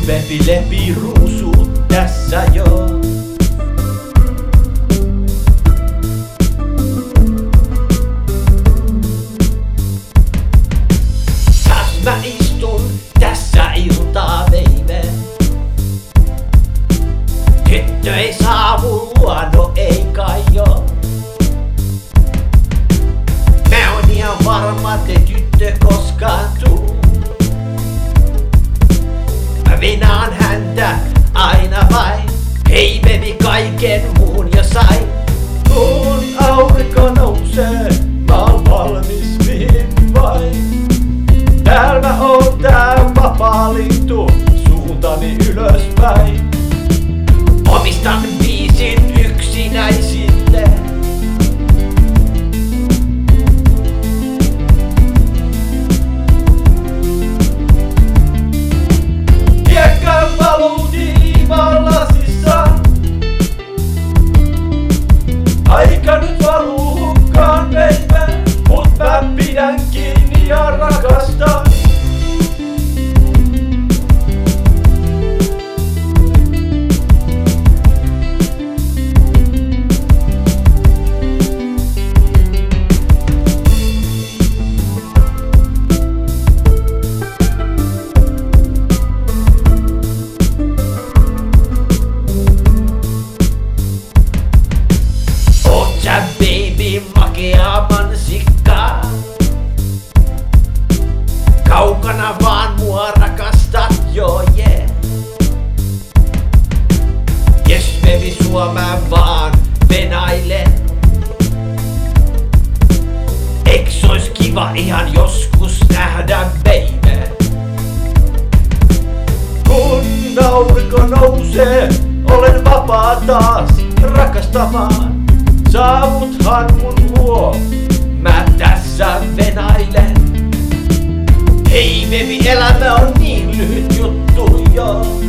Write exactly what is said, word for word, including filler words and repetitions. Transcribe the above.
Lepi lepi ruusut tässä jo. Taas mä istun tässä iltaa veime. Tyttö ei saavu luo, ei kai jo. Mä oon ihan varma, että tyttö koskaan tuu. Mä venaan häntä aina vain. Hei baby, kaiken muun jo sain. Kun aurinko nousee, mä oon valmis mihin vain. Tääl mä oon tää vapaa lintu, suuntani ylöspäin. Omistan biisin yksinäisille. Hiekka valuu diivan lasissa. Aika nyt valuu hukkaan baby, mut mä pidän kiinni ja rakastan. Sä baby makea mansikka. Kaukana vaan mua rakastat, joo yeah. Yes baby, sua mä vaan venailen. Eiks ois kiva ihan joskus nähdä baby? Kun aurinko nousee, olen vapaa taas rakastamaan. Saavuthan mun luo, mä tässä venailen. Hei baby, elämä on niin lyhyt juttu, joo.